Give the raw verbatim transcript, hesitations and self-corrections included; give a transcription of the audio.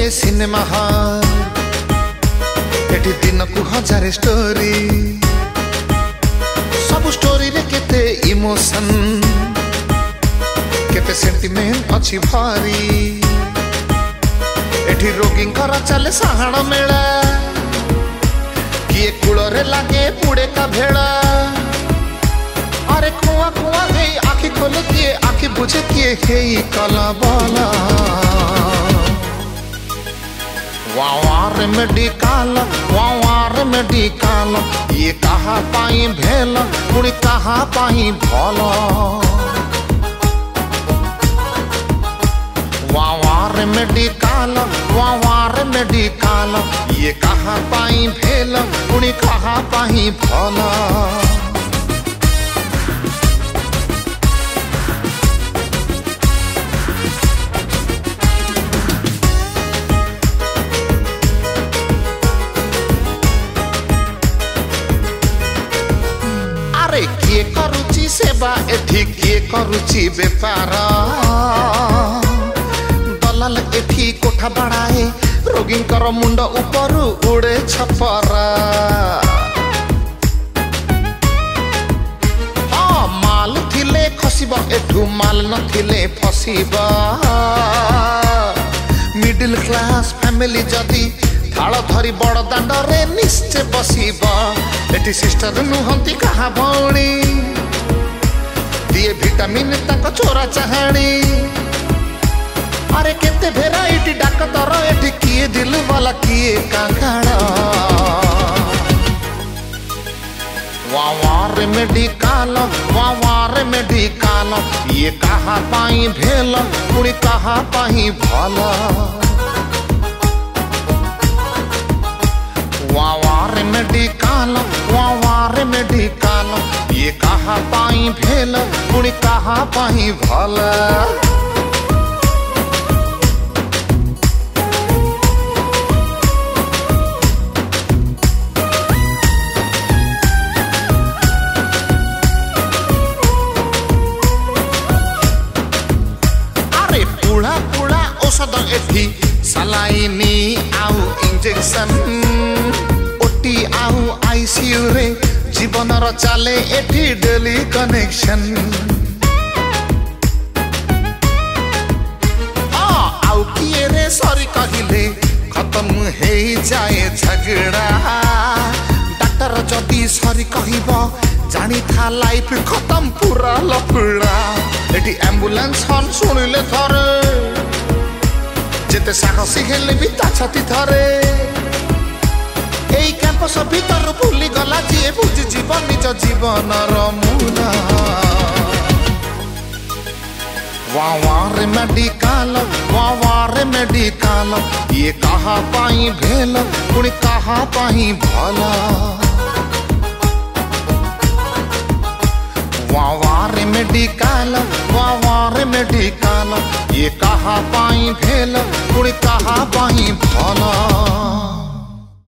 Cinema hall एठी दिन को हजार स्टोरी सब स्टोरी रे केते इमोशन केते सेंटिमेंट अच्छी भारी एठी रोगींकर चले साहाण मेला किए कूल रे लागे पुड़े का भेड़ा अरे कुआ कुआ हे आखि खोले किए आखि बुझे किए हे कला बाला वावार मेडिकल वावार मेडिकल ये कहा पाई भेल पुणी कहा पाई भल वावार मेडिकल वावार मेडिकल ये कहा पाई भेल पुणी कहा पाई भल अरे किए करुची सेवा एठी किए करुची बेपार दलाल एठी कोठा बाड़ाए रोगींकर मुंड ऊपर उड़े छपरा हाँ माल थिले खसिबा एठू माल न थिले फसिबा मिडिल क्लास फैमिली जदी थाल धरी बड़ दांड रे निश्चय बसिबा एठी सिस्टर नुहंती कहा भौणी दिए विटामिन तक चोरा चाहाणी अरे केते भेराइटी डाक्तर एठी किए दिल वाला किए कांगाड़ा वावार मेडिकल वावार मेडिकल ये कहा पाई भेल पुणी कहा पाई भल वावार मेडिकल वावार मेडिकल ये कहा पाई भेल पुणी कहा पाई भल अरे पुड़ा पुड़ा औषध एठी सलाइनी आउ इंजेक्शन ओटी आउ आईसीयू रे जीवन र चाले एठी डेली कनेक्शन आउ किए रे सॉरी कहिले खत्म हे जाए झगड़ा डॉक्टर जदी सॉरी कहिबो जानी था लाइफ खत्म पूरा लफड़ा एठी एम्बुलेंस हन सुनिले थरे जेते साहसी हेले भी ता छाती थरे এই ক্যাম্পাস ভিতর ভুলি গলা যে বুঝি জীবন নিজ জীবনর মূলা वावार मेडिकल वावार मेडिकल ये कहा पाई भेल पुणी कहा पाई भल वावार मेडिकल वावार मेडिकल ये कहा पाई भेल पुणी कहा पाई भल।